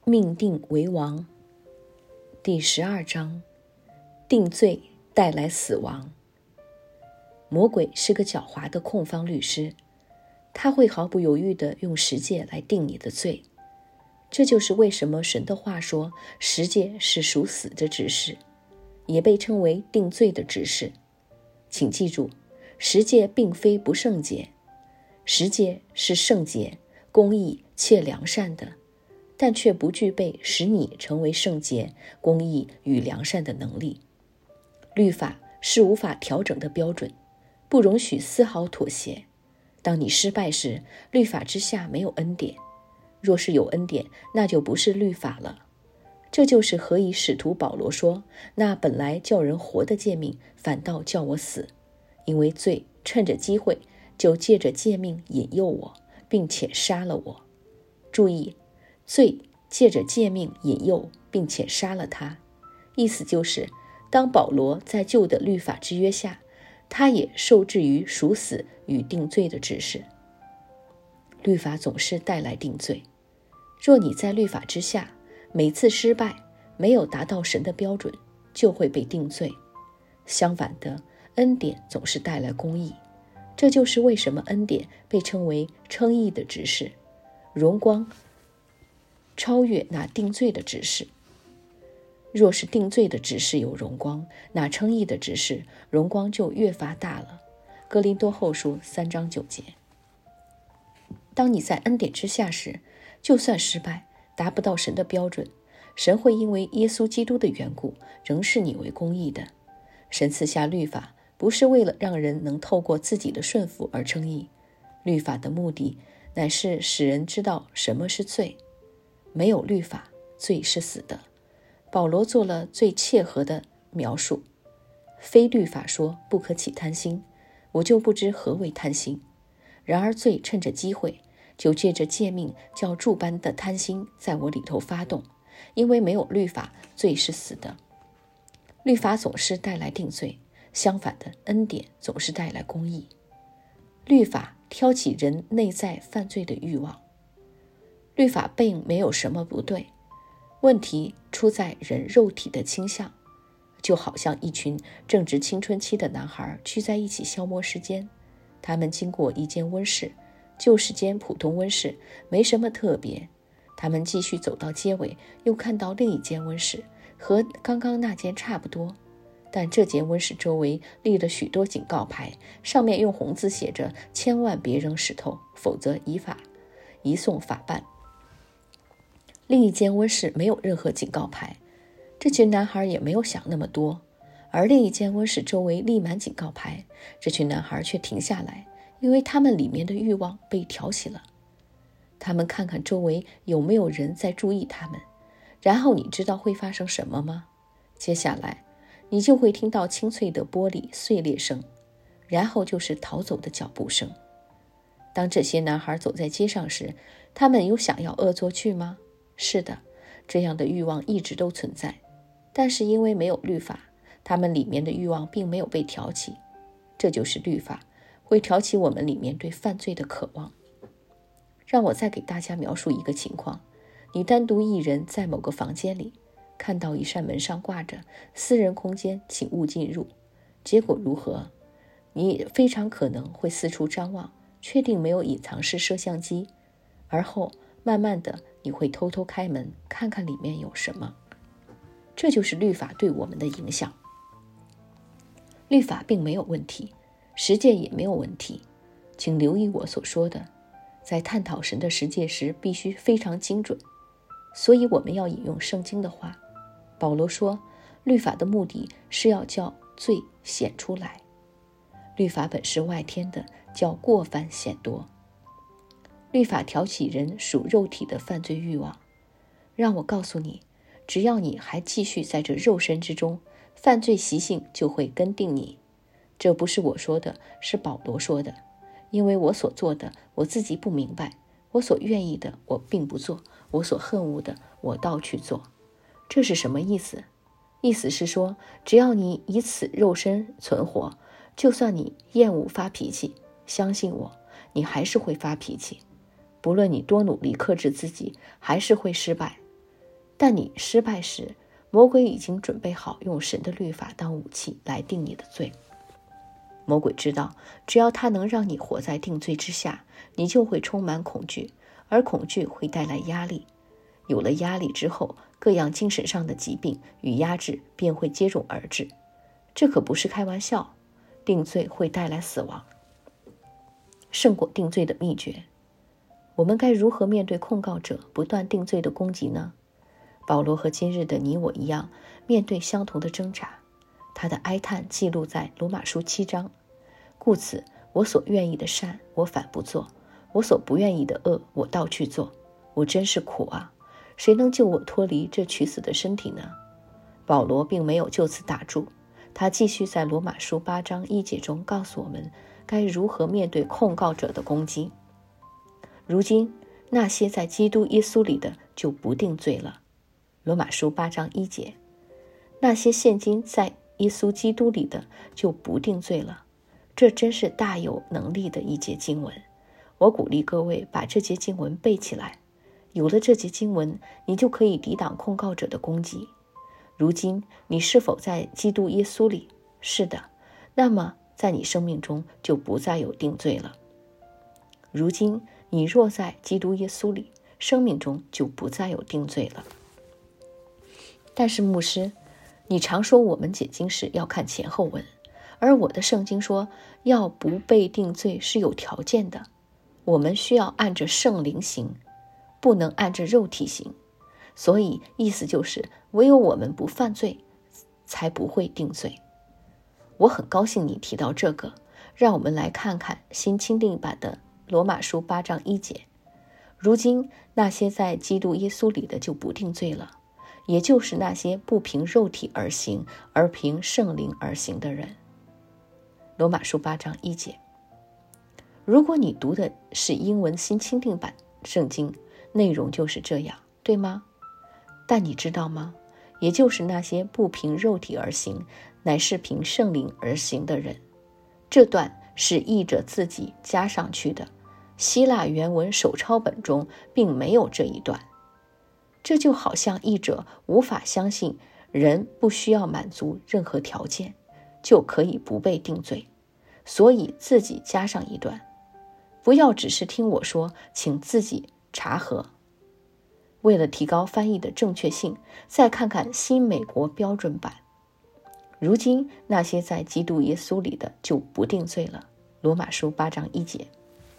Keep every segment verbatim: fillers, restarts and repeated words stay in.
命定为王。第十二章，定罪带来死亡。魔鬼是个狡猾的控方律师，他会毫不犹豫地用十诫来定你的罪。这就是为什么神的话说十诫是属死的指示，也被称为定罪的指示。请记住，十诫并非不圣洁，十诫是圣洁、公义且良善的，但却不具备使你成为圣洁、公义与良善的能力。律法是无法调整的标准，不容许丝毫妥协。当你失败时，律法之下没有恩典；若是有恩典，那就不是律法了。这就是何以使徒保罗说，那本来叫人活的诫命，反倒叫我死，因为罪趁着机会就借着诫命引诱我，并且杀了我。注意，罪借着诫命引诱并且杀了他，意思就是当保罗在旧的律法之约下，他也受制于属死与定罪的指示。律法总是带来定罪，若你在律法之下，每次失败没有达到神的标准，就会被定罪。相反的，恩典总是带来公义，这就是为什么恩典被称为称义的指示，荣光超越那定罪的指示。若是定罪的指示有荣光，那称义的指示荣光就越发大了。哥林多后书三章九节。当你在恩典之下时，就算失败，达不到神的标准，神会因为耶稣基督的缘故，仍视你为公义的。神赐下律法，不是为了让人能透过自己的顺服而称义，律法的目的乃是使人知道什么是罪。没有律法，罪是死的。保罗做了最切合的描述，非律法说不可起贪心，我就不知何为贪心。然而罪趁着机会，就借着诫命叫诸般的贪心在我里头发动，因为没有律法，罪是死的。律法总是带来定罪，相反的，恩典总是带来公义。律法挑起人内在犯罪的欲望，律法并没有什么不对，问题出在人肉体的倾向，就好像一群正值青春期的男孩聚在一起消磨时间。他们经过一间温室，就是间普通温室，没什么特别。他们继续走到街尾，又看到另一间温室，和刚刚那间差不多，但这间温室周围立了许多警告牌，上面用红字写着千万别扔石头，否则移法移送法办。另一间温室没有任何警告牌，这群男孩也没有想那么多。而另一间温室周围立满警告牌，这群男孩却停下来，因为他们里面的欲望被挑起了。他们看看周围有没有人在注意他们，然后你知道会发生什么吗？接下来你就会听到清脆的玻璃碎裂声，然后就是逃走的脚步声。当这些男孩走在街上时，他们有想要恶作剧吗？是的，这样的欲望一直都存在，但是因为没有律法，他们里面的欲望并没有被挑起。这就是律法会挑起我们里面对犯罪的渴望。让我再给大家描述一个情况，你单独一人在某个房间里，看到一扇门上挂着私人空间请勿进入，结果如何？你非常可能会四处张望，确定没有隐藏式摄像机，而后慢慢的你会偷偷开门，看看里面有什么。这就是律法对我们的影响。律法并没有问题，十诫也没有问题，请留意我所说的，在探讨神的十诫时必须非常精准。所以我们要引用圣经的话，保罗说，律法的目的是要叫罪显出来。律法本是外天的，叫过犯显多。律法挑起人属肉体的犯罪欲望。让我告诉你，只要你还继续在这肉身之中，犯罪习性就会跟定你。这不是我说的，是保罗说的。因为我所做的，我自己不明白；我所愿意的，我并不做；我所恨恶的，我倒去做。这是什么意思？意思是说，只要你以此肉身存活，就算你厌恶发脾气，相信我，你还是会发脾气。不论你多努力克制自己，还是会失败。 但你失败时，魔鬼已经准备好用神的律法当武器来定你的罪。魔鬼知道，只要他能让你活在定罪之下，你就会充满恐惧，而恐惧会带来压力。有了压力之后，各样精神上的疾病与压制便会接踵而至。这可不是开玩笑，定罪会带来死亡。胜过定罪的秘诀，我们该如何面对控告者不断定罪的攻击呢？保罗和今日的你我一样，面对相同的挣扎。他的哀叹记录在罗马书七章。故此，我所愿意的善，我反不做；我所不愿意的恶，我倒去做。我真是苦啊！谁能救我脱离这取死的身体呢？保罗并没有就此打住，他继续在罗马书八章一节中告诉我们该如何面对控告者的攻击。如今，那些在基督耶稣里的就不定罪了。罗马书八章一节，那些现今在耶稣基督里的就不定罪了。这真是大有能力的一节经文。我鼓励各位把这节经文背起来。有了这节经文，你就可以抵挡控告者的攻击。如今，你是否在基督耶稣里？是的，那么在你生命中就不再有定罪了。如今，你若在基督耶稣里，生命中就不再有定罪了。但是牧师，你常说我们解经时要看前后文，而我的圣经说要不被定罪是有条件的，我们需要按着圣灵行，不能按着肉体行。所以意思就是唯有我们不犯罪，才不会定罪。我很高兴你提到这个，让我们来看看新钦定版的罗马书八章一节。如今那些在基督耶稣里的就不定罪了，也就是那些不凭肉体而行，而凭圣灵而行的人。罗马书八章一节。如果你读的是英文新钦定版圣经，内容就是这样，对吗？但你知道吗？也就是那些不凭肉体而行，乃是凭圣灵而行的人。这段是译者自己加上去的，希腊原文手抄本中并没有这一段。这就好像译者无法相信人不需要满足任何条件就可以不被定罪，所以自己加上一段。不要只是听我说，请自己查核。为了提高翻译的正确性，再看看新美国标准版。如今那些在基督耶稣里的就不定罪了。罗马书八章一节。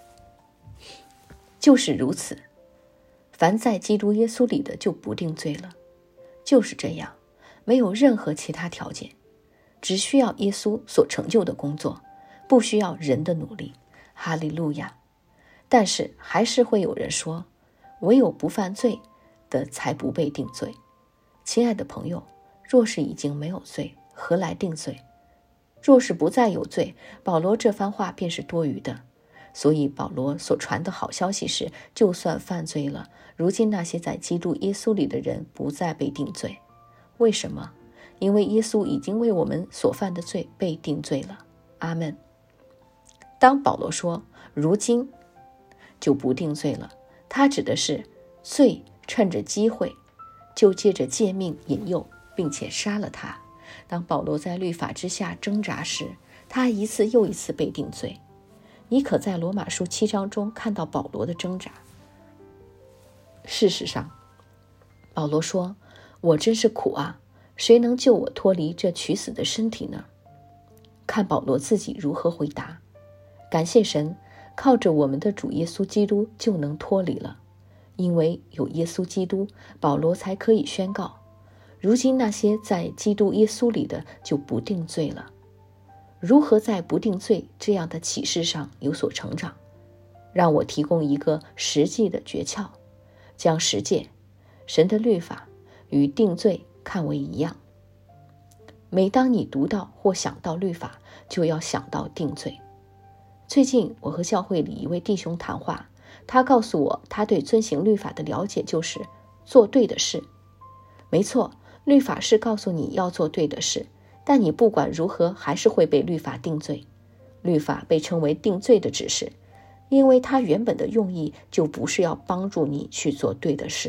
就是如此，凡在基督耶稣里的就不定罪了。就是这样，没有任何其他条件，只需要耶稣所成就的工作，不需要人的努力。哈利路亚！但是还是会有人说，唯有不犯罪的才不被定罪。亲爱的朋友，若是已经没有罪，何来定罪？若是不再有罪，保罗这番话便是多余的。所以保罗所传的好消息是，就算犯罪了，如今那些在基督耶稣里的人不再被定罪。为什么？因为耶稣已经为我们所犯的罪被定罪了。阿们。当保罗说如今就不定罪了，他指的是罪趁着机会就借着诫命引诱，并且杀了他。当保罗在律法之下挣扎时，他一次又一次被定罪。你可在罗马书七章中看到保罗的挣扎。事实上，保罗说，我真是苦啊，谁能救我脱离这取死的身体呢？看保罗自己如何回答。感谢神，靠着我们的主耶稣基督就能脱离了。因为有耶稣基督，保罗才可以宣告，如今那些在基督耶稣里的就不定罪了。如何在不定罪这样的启示上有所成长？让我提供一个实际的诀窍，将十诫、神的律法与定罪看为一样。每当你读到或想到律法，就要想到定罪。最近我和教会里一位弟兄谈话，他告诉我，他对遵行律法的了解就是做对的事。没错，律法是告诉你要做对的事，但你不管如何还是会被律法定罪。律法被称为定罪的指示，因为它原本的用意就不是要帮助你去做对的事，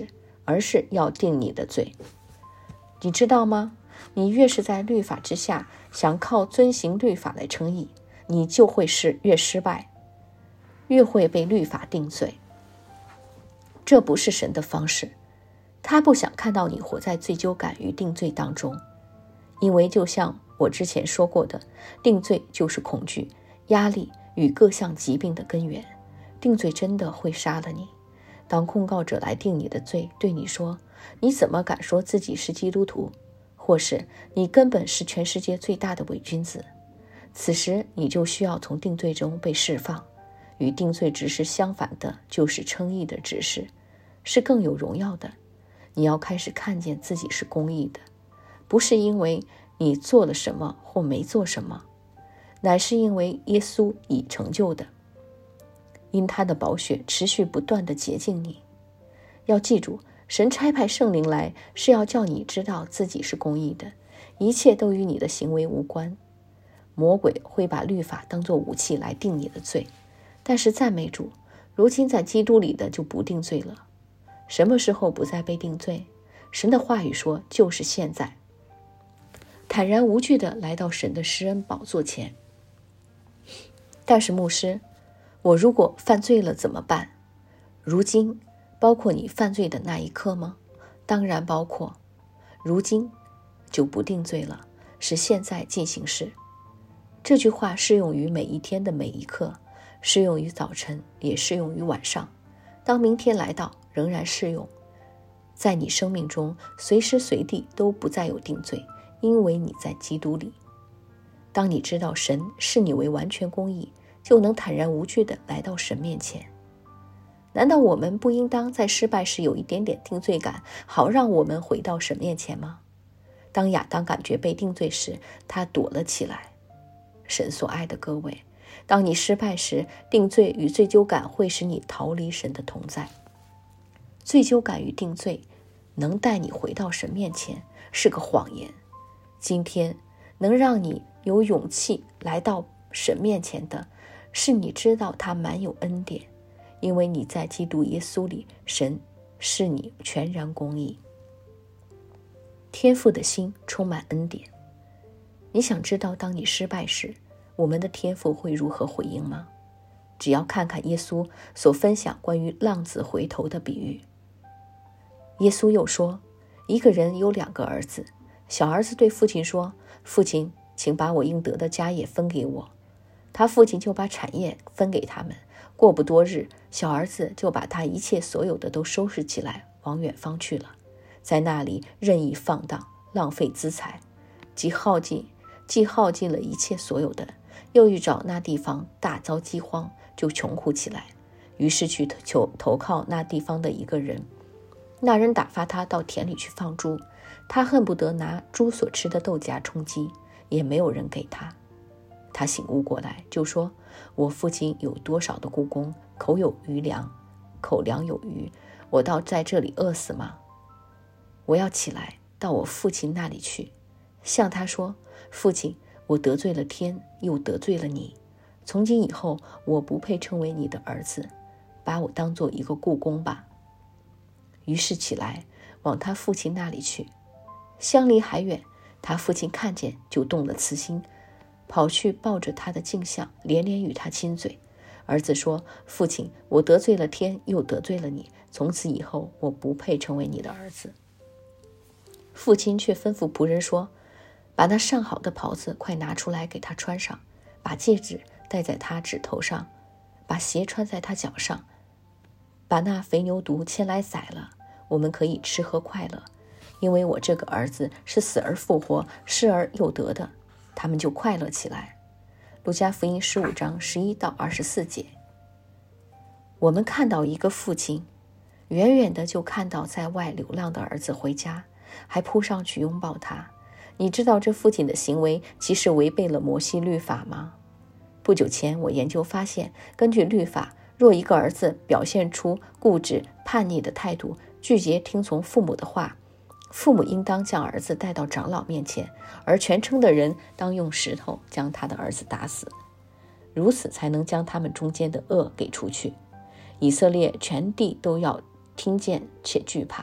而是要定你的罪。你知道吗？你越是在律法之下，想靠遵行律法来称义，你就会是越失败，越会被律法定罪。这不是神的方式，他不想看到你活在罪疚感与定罪当中。因为就像我之前说过的，定罪就是恐惧、压力与各项疾病的根源。定罪真的会杀了你。当控告者来定你的罪，对你说，你怎么敢说自己是基督徒，或是你根本是全世界最大的伪君子，此时你就需要从定罪中被释放。与定罪指示相反的就是称义的指示，是更有荣耀的。你要开始看见自己是公义的，不是因为你做了什么或没做什么，乃是因为耶稣已成就的，因他的宝血持续不断地洁净你。要记住，神差派圣灵来是要叫你知道自己是公义的，一切都与你的行为无关。魔鬼会把律法当作武器来定你的罪，但是赞美主，如今在基督里的就不定罪了。什么时候不再被定罪？神的话语说，就是现在。坦然无惧地来到神的施恩宝座前。但是牧师，我如果犯罪了怎么办？如今包括你犯罪的那一刻吗？当然包括。如今就不定罪了，是现在进行时。这句话适用于每一天的每一刻，适用于早晨，也适用于晚上。当明天来到，仍然适用。在你生命中，随时随地都不再有定罪，因为你在基督里。当你知道神视你为完全公义，就能坦然无惧地来到神面前。难道我们不应当在失败时有一点点定罪感，好让我们回到神面前吗？当亚当感觉被定罪时，他躲了起来。神所爱的各位，当你失败时，定罪与罪疚感会使你逃离神的同在。罪疚感与定罪能带你回到神面前，是个谎言。今天能让你有勇气来到神面前的，是你知道他满有恩典，因为你在基督耶稣里，神是你全然公义。天父的心充满恩典。你想知道当你失败时，我们的天父会如何回应吗？只要看看耶稣所分享关于浪子回头的比喻。耶稣又说，一个人有两个儿子，小儿子对父亲说，父亲，请把我应得的家业分给我。他父亲就把产业分给他们。过不多日，小儿子就把他一切所有的都收拾起来，往远方去了，在那里任意放荡，浪费资财，既耗尽既耗尽了一切所有的，又遇找那地方大遭饥荒，就穷苦起来，于是去求投靠那地方的一个人。那人打发他到田里去放猪，他恨不得拿猪所吃的豆荚充饥，也没有人给他。他醒悟过来，就说，我父亲有多少的雇工，口有余粮，口粮有余，我倒在这里饿死吗？我要起来到我父亲那里去，向他说，父亲，我得罪了天，又得罪了你，从今以后我不配称为你的儿子，把我当做一个雇工吧。于是起来往他父亲那里去，相离还远，他父亲看见就动了慈心，跑去抱着他的镜像，连连与他亲嘴。儿子说，父亲，我得罪了天，又得罪了你，从此以后我不配成为你的儿子。父亲却吩咐仆人说，把那上好的袍子快拿出来给他穿上，把戒指戴在他指头上，把鞋穿在他脚上，把那肥牛犊牵来宰了，我们可以吃喝快乐，因为我这个儿子是死而复活，失而又得的。他们就快乐起来。路加福音十五章十一到二十四节。我们看到一个父亲，远远的就看到在外流浪的儿子回家，还扑上去拥抱他。你知道这父亲的行为其实违背了摩西律法吗？不久前我研究发现，根据律法，若一个儿子表现出固执叛逆的态度，拒绝听从父母的话，父母应当将儿子带到长老面前，而全城的人当用石头将他的儿子打死，如此才能将他们中间的恶给除去。以色列全地都要听见且惧怕，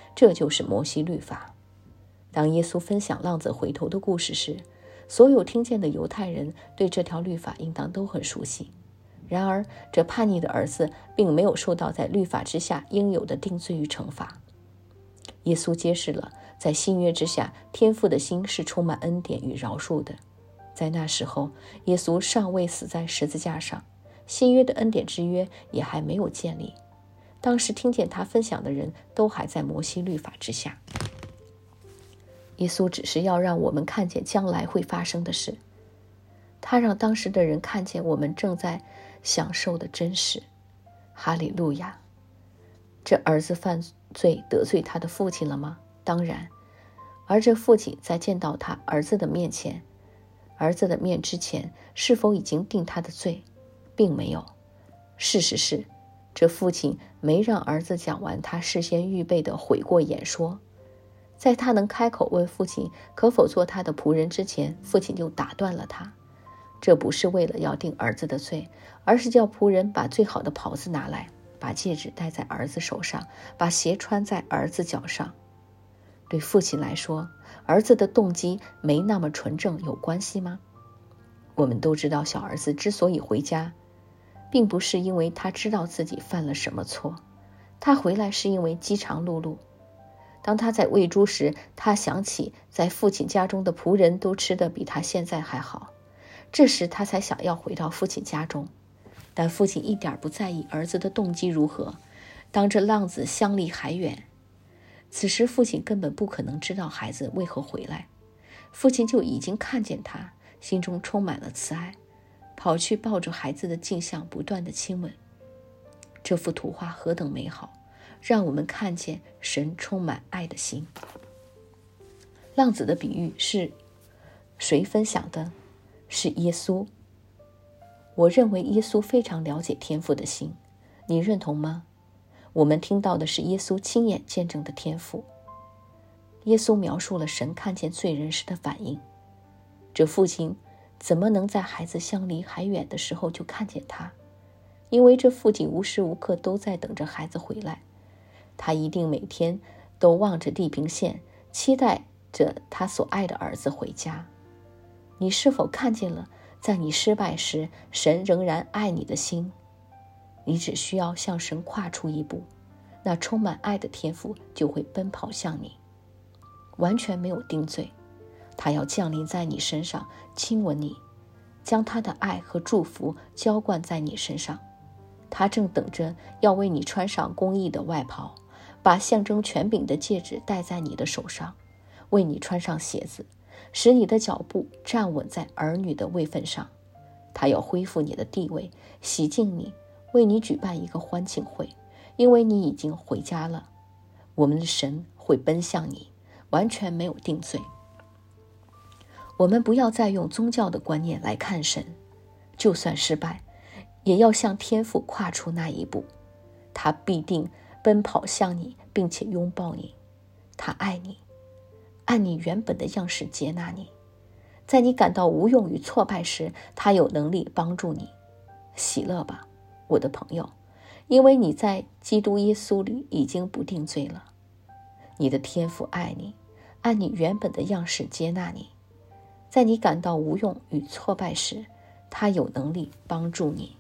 这就是摩西律法。当耶稣分享浪子回头的故事时，所有听见的犹太人对这条律法应当都很熟悉。然而，这叛逆的儿子并没有受到在律法之下应有的定罪与惩罚。耶稣揭示了，在新约之下，天父的心是充满恩典与饶恕的。在那时候，耶稣尚未死在十字架上，新约的恩典之约也还没有建立。当时听见他分享的人都还在摩西律法之下。耶稣只是要让我们看见将来会发生的事，他让当时的人看见我们正在享受的真实。哈利路亚！这儿子犯罪得罪他的父亲了吗？当然。而这父亲在见到他儿子的面前，儿子的面之前，是否已经定他的罪？并没有。事实是，这父亲没让儿子讲完他事先预备的悔过演说。在他能开口问父亲可否做他的仆人之前，父亲就打断了他。这不是为了要定儿子的罪，而是叫仆人把最好的袍子拿来，把戒指戴在儿子手上，把鞋穿在儿子脚上。对父亲来说，儿子的动机没那么纯正有关系吗？我们都知道，小儿子之所以回家，并不是因为他知道自己犯了什么错，他回来是因为饥肠辘辘。当他在喂猪时，他想起在父亲家中的仆人都吃得比他现在还好，这时他才想要回到父亲家中。但父亲一点不在意儿子的动机如何，当这浪子相离还远。此时父亲根本不可能知道孩子为何回来，父亲就已经看见他，心中充满了慈爱，跑去抱着孩子的镜像不断的亲吻。这幅图画何等美好，让我们看见神充满爱的心。浪子的比喻是谁分享的？是耶稣。我认为耶稣非常了解天父的心，你认同吗？我们听到的是耶稣亲眼见证的天父。耶稣描述了神看见罪人时的反应。这父亲怎么能在孩子相离还远的时候就看见他？因为这父亲无时无刻都在等着孩子回来，他一定每天都望着地平线，期待着他所爱的儿子回家。你是否看见了在你失败时神仍然爱你的心？你只需要向神跨出一步，那充满爱的天父就会奔跑向你，完全没有定罪。他要降临在你身上，亲吻你，将他的爱和祝福浇灌在你身上。他正等着要为你穿上公义的外袍，把象征权柄的戒指戴在你的手上，为你穿上鞋子，使你的脚步站稳在儿女的位分上。他要恢复你的地位，洗净你，为你举办一个欢庆会，因为你已经回家了。我们的神会奔向你，完全没有定罪。我们不要再用宗教的观念来看神，就算失败，也要向天父跨出那一步。他必定奔跑向你，并且拥抱你。他爱你，按你原本的样式接纳你。在你感到无用与挫败时，他有能力帮助你。喜乐吧，我的朋友，因为你在基督耶稣里已经不定罪了。你的天父爱你，按你原本的样式接纳你。在你感到无用与挫败时，他有能力帮助你。